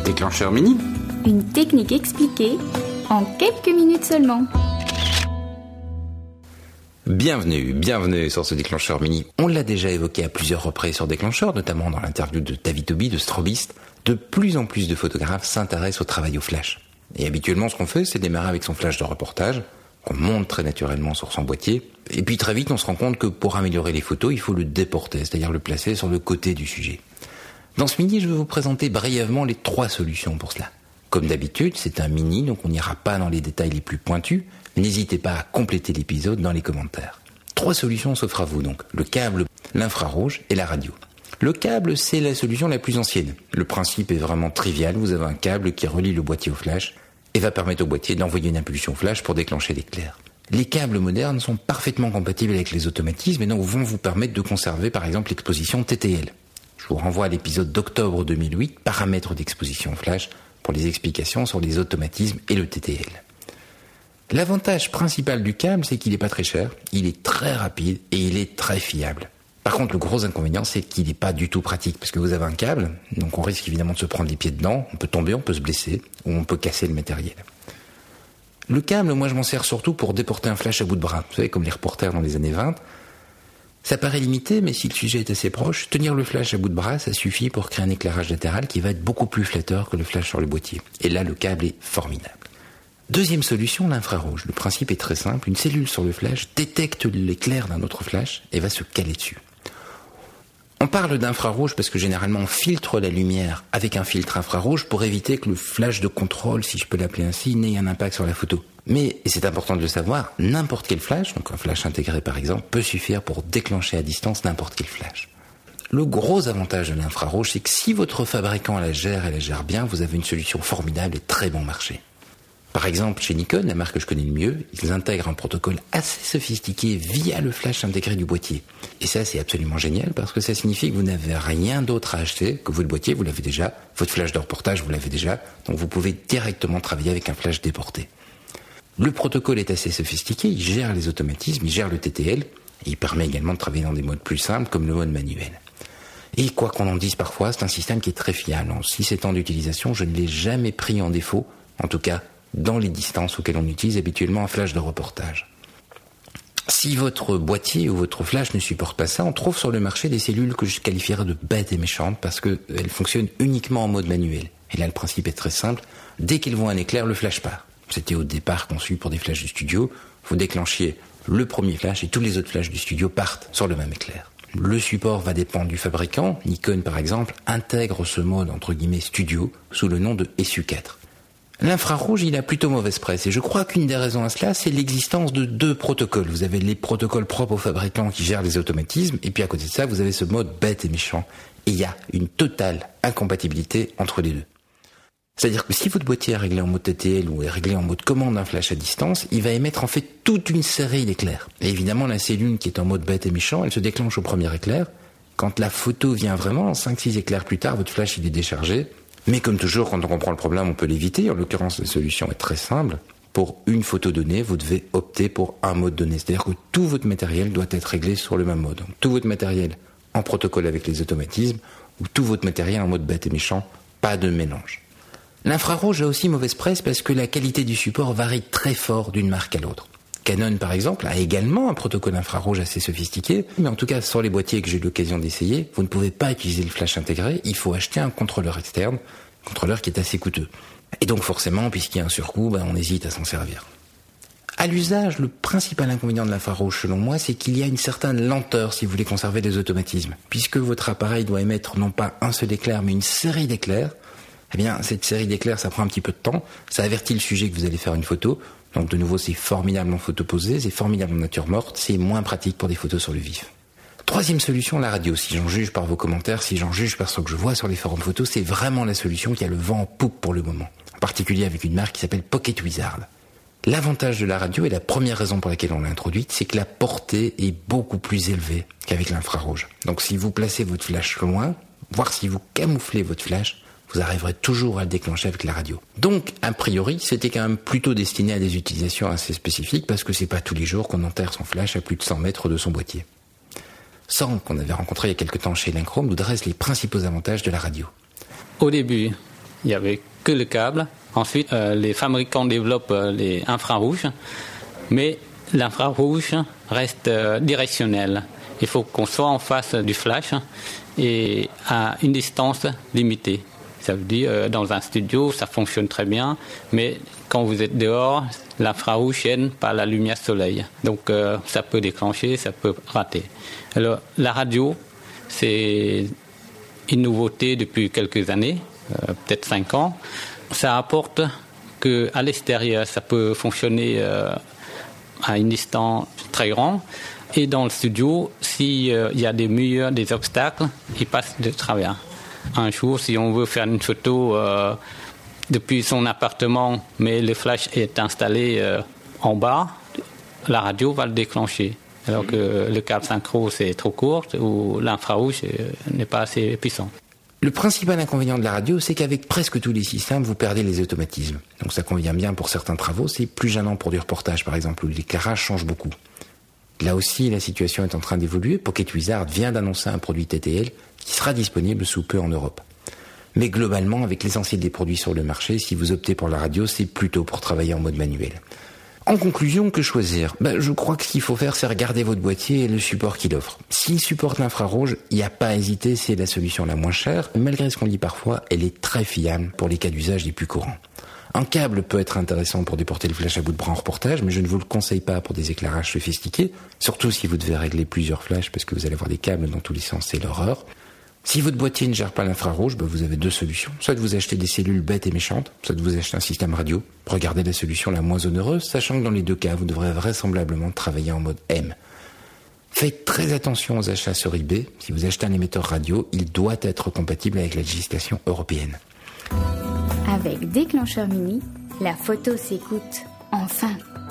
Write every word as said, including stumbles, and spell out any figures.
Déclencheur mini. Une technique expliquée en quelques minutes seulement. Bienvenue, bienvenue sur ce déclencheur mini. On l'a déjà évoqué à plusieurs reprises sur Déclencheur, notamment dans l'interview de David Toby de Strobist. De plus en plus de photographes s'intéressent au travail au flash. Et habituellement, ce qu'on fait, c'est démarrer avec son flash de reportage, qu'on monte très naturellement sur son boîtier. Et puis très vite, on se rend compte que pour améliorer les photos, il faut le déporter, c'est-à-dire le placer sur le côté du sujet. Dans ce mini, je vais vous présenter brièvement les trois solutions pour cela. Comme d'habitude, c'est un mini, donc on n'ira pas dans les détails les plus pointus. N'hésitez pas à compléter l'épisode dans les commentaires. Trois solutions s'offrent à vous donc, le câble, l'infrarouge et la radio. Le câble, c'est la solution la plus ancienne. Le principe est vraiment trivial, vous avez un câble qui relie le boîtier au flash et va permettre au boîtier d'envoyer une impulsion flash pour déclencher l'éclair. Les câbles modernes sont parfaitement compatibles avec les automatismes et donc vont vous permettre de conserver par exemple l'exposition T T L. Je vous renvoie à l'épisode d'octobre deux mille huit, paramètres d'exposition flash, pour les explications sur les automatismes et le T T L. L'avantage principal du câble, c'est qu'il n'est pas très cher, il est très rapide et il est très fiable. Par contre, le gros inconvénient, c'est qu'il n'est pas du tout pratique, parce que vous avez un câble, donc on risque évidemment de se prendre les pieds dedans, on peut tomber, on peut se blesser, ou on peut casser le matériel. Le câble, moi je m'en sers surtout pour déporter un flash à bout de bras, vous savez, comme les reporters dans les années vingt. Ça paraît limité, mais si le sujet est assez proche, tenir le flash à bout de bras, ça suffit pour créer un éclairage latéral qui va être beaucoup plus flatteur que le flash sur le boîtier. Et là, le câble est formidable. Deuxième solution, l'infrarouge. Le principe est très simple, une cellule sur le flash détecte l'éclair d'un autre flash et va se caler dessus. On parle d'infrarouge parce que généralement on filtre la lumière avec un filtre infrarouge pour éviter que le flash de contrôle, si je peux l'appeler ainsi, n'ait un impact sur la photo. Mais, et c'est important de le savoir, n'importe quel flash, donc un flash intégré par exemple, peut suffire pour déclencher à distance n'importe quel flash. Le gros avantage de l'infrarouge, c'est que si votre fabricant la gère et la gère bien, vous avez une solution formidable et très bon marché. Par exemple, chez Nikon, la marque que je connais le mieux, ils intègrent un protocole assez sophistiqué via le flash intégré du boîtier. Et ça, c'est absolument génial parce que ça signifie que vous n'avez rien d'autre à acheter, que votre boîtier, vous l'avez déjà, votre flash de reportage, vous l'avez déjà, donc vous pouvez directement travailler avec un flash déporté. Le protocole est assez sophistiqué, il gère les automatismes, il gère le T T L, et il permet également de travailler dans des modes plus simples comme le mode manuel. Et quoi qu'on en dise parfois, c'est un système qui est très fiable. En six sept ans d'utilisation, je ne l'ai jamais pris en défaut, en tout cas dans les distances auxquelles on utilise habituellement un flash de reportage. Si votre boîtier ou votre flash ne supporte pas ça, on trouve sur le marché des cellules que je qualifierais de bêtes et méchantes parce qu'elles fonctionnent uniquement en mode manuel. Et là, le principe est très simple. Dès qu'ils voient un éclair, le flash part. C'était au départ conçu pour des flashs du studio. Vous déclenchez le premier flash et tous les autres flashs du studio partent sur le même éclair. Le support va dépendre du fabricant. Nikon, par exemple, intègre ce mode entre guillemets studio sous le nom de S U quatre. L'infrarouge, il a plutôt mauvaise presse et je crois qu'une des raisons à cela, c'est l'existence de deux protocoles. Vous avez les protocoles propres aux fabricants qui gèrent les automatismes et puis à côté de ça, vous avez ce mode bête et méchant. Et il y a une totale incompatibilité entre les deux. C'est-à-dire que si votre boîtier est réglé en mode T T L ou est réglé en mode commande d'un flash à distance, il va émettre en fait toute une série d'éclairs. Et évidemment, la cellule qui est en mode bête et méchant, elle se déclenche au premier éclair. Quand la photo vient vraiment, cinq six éclairs plus tard, votre flash il est déchargé. Mais comme toujours, quand on comprend le problème, on peut l'éviter. En l'occurrence, la solution est très simple. Pour une photo donnée, vous devez opter pour un mode donné. C'est-à-dire que tout votre matériel doit être réglé sur le même mode. Donc, tout votre matériel en protocole avec les automatismes ou tout votre matériel en mode bête et méchant, pas de mélange. L'infrarouge a aussi mauvaise presse parce que la qualité du support varie très fort d'une marque à l'autre. Canon, par exemple, a également un protocole infrarouge assez sophistiqué, mais en tout cas, sur les boîtiers que j'ai eu l'occasion d'essayer, vous ne pouvez pas utiliser le flash intégré, il faut acheter un contrôleur externe, un contrôleur qui est assez coûteux. Et donc forcément, puisqu'il y a un surcoût, ben, on hésite à s'en servir. À l'usage, le principal inconvénient de l'infrarouge, selon moi, c'est qu'il y a une certaine lenteur si vous voulez conserver les automatismes. Puisque votre appareil doit émettre non pas un seul éclair, mais une série d'éclairs, eh bien, cette série d'éclairs, ça prend un petit peu de temps, ça avertit le sujet que vous allez faire une photo. Donc de nouveau, c'est formidable en photo posée, c'est formidable en nature morte, c'est moins pratique pour des photos sur le vif. Troisième solution, la radio. Si j'en juge par vos commentaires, si j'en juge par ce que je vois sur les forums photos, c'est vraiment la solution qui a le vent en poupe pour le moment. En particulier avec une marque qui s'appelle Pocket Wizard. L'avantage de la radio, et la première raison pour laquelle on l'a introduite, c'est que la portée est beaucoup plus élevée qu'avec l'infrarouge. Donc si vous placez votre flash loin, voire si vous camouflez votre flash, vous arriverez toujours à le déclencher avec la radio. Donc, a priori, c'était quand même plutôt destiné à des utilisations assez spécifiques parce que c'est pas tous les jours qu'on enterre son flash à plus de cent mètres de son boîtier. Sam, qu'on avait rencontré il y a quelques temps chez Elinchrom, nous dresse les principaux avantages de la radio. Au début, il n'y avait que le câble. Ensuite, euh, les fabricants développent euh, les infrarouges, mais l'infrarouge reste euh, directionnel. Il faut qu'on soit en face du flash et à une distance limitée. Ça veut dire, euh, dans un studio, ça fonctionne très bien, mais quand vous êtes dehors, l'infrarouge gêne par la lumière soleil. Donc, euh, ça peut déclencher, ça peut rater. Alors, la radio, c'est une nouveauté depuis quelques années, euh, peut-être cinq ans. Ça apporte qu'à l'extérieur, ça peut fonctionner euh, à une distance très grande. Et dans le studio, s'il euh, y a des murs, des obstacles, ils passent de travers. Un jour, si on veut faire une photo euh, depuis son appartement, mais le flash est installé euh, en bas, la radio va le déclencher. Alors que le câble synchro, c'est trop court ou l'infrarouge euh, n'est pas assez puissant. Le principal inconvénient de la radio, c'est qu'avec presque tous les systèmes, vous perdez les automatismes. Donc ça convient bien pour certains travaux, c'est plus gênant pour du reportage par exemple, où l'éclairage change beaucoup. Là aussi, la situation est en train d'évoluer. Pocket Wizard vient d'annoncer un produit T T L qui sera disponible sous peu en Europe. Mais globalement, avec l'essentiel des produits sur le marché, si vous optez pour la radio, c'est plutôt pour travailler en mode manuel. En conclusion, que choisir ? Ben, je crois que ce qu'il faut faire, c'est regarder votre boîtier et le support qu'il offre. S'il supporte l'infrarouge, il n'y a pas à hésiter, c'est la solution la moins chère. Malgré ce qu'on dit parfois, elle est très fiable pour les cas d'usage les plus courants. Un câble peut être intéressant pour déporter le flash à bout de bras en reportage, mais je ne vous le conseille pas pour des éclairages sophistiqués, surtout si vous devez régler plusieurs flashs parce que vous allez avoir des câbles dans tous les sens, c'est l'horreur. Si votre boîtier ne gère pas l'infrarouge, ben vous avez deux solutions. Soit vous achetez des cellules bêtes et méchantes, soit vous achetez un système radio. Regardez la solution la moins onéreuse, sachant que dans les deux cas, vous devrez vraisemblablement travailler en mode M. Faites très attention aux achats sur eBay. Si vous achetez un émetteur radio, il doit être compatible avec la législation européenne. Avec Déclencheur Mini, la photo s'écoute enfin.